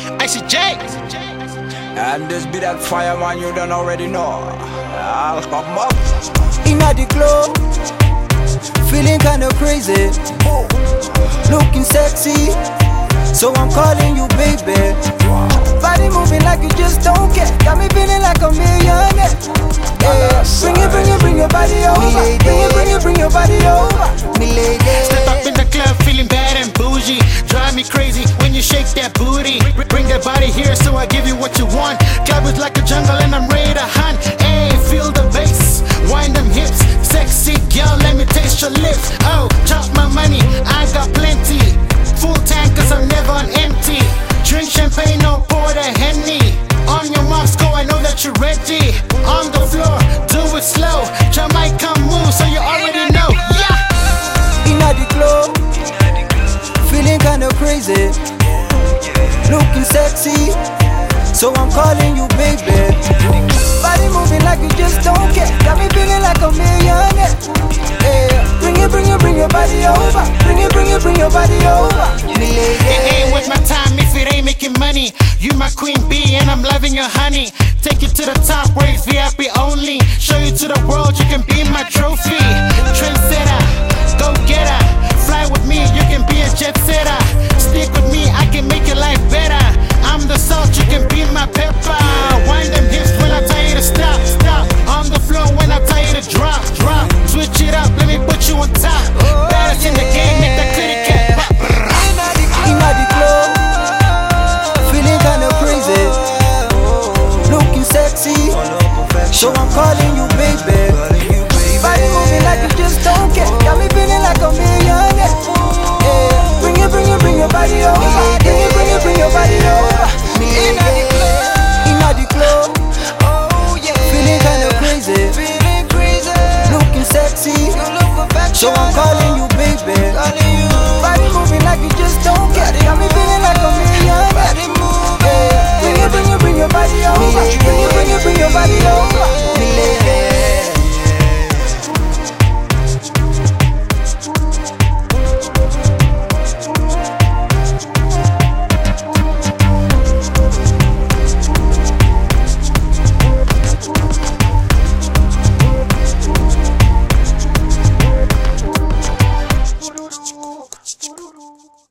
ICJ. And this be that fireman you don't already know. I'll come up. Inna the club, feeling kinda crazy, looking sexy, so I'm calling you baby. Body moving like you just don't care, got me feeling like a millionaire. Yeah. Bring your body over. Bring your body over. Me lady. Step up in the club feeling bad and bougie. Drive me crazy when you shake that booty. Bring that body here so I give you what you want. Club is like a jungle and I'm ready to hunt. Hey, feel the bass, wind them hips. Sexy girl, let me taste your lips. Oh, chop my money, I got plenty. Full tank cause I'm never on empty. Drink champagne, no pour the Henny. On your marks, go, I know that you're ready. On the floor, do it slow. Jamaican move, so you already know. Yeah. Inna the club, feeling kinda crazy, looking sexy, so I'm calling you baby. Body moving like you just don't care, got me feeling like a millionaire. Yeah. Bring your body over.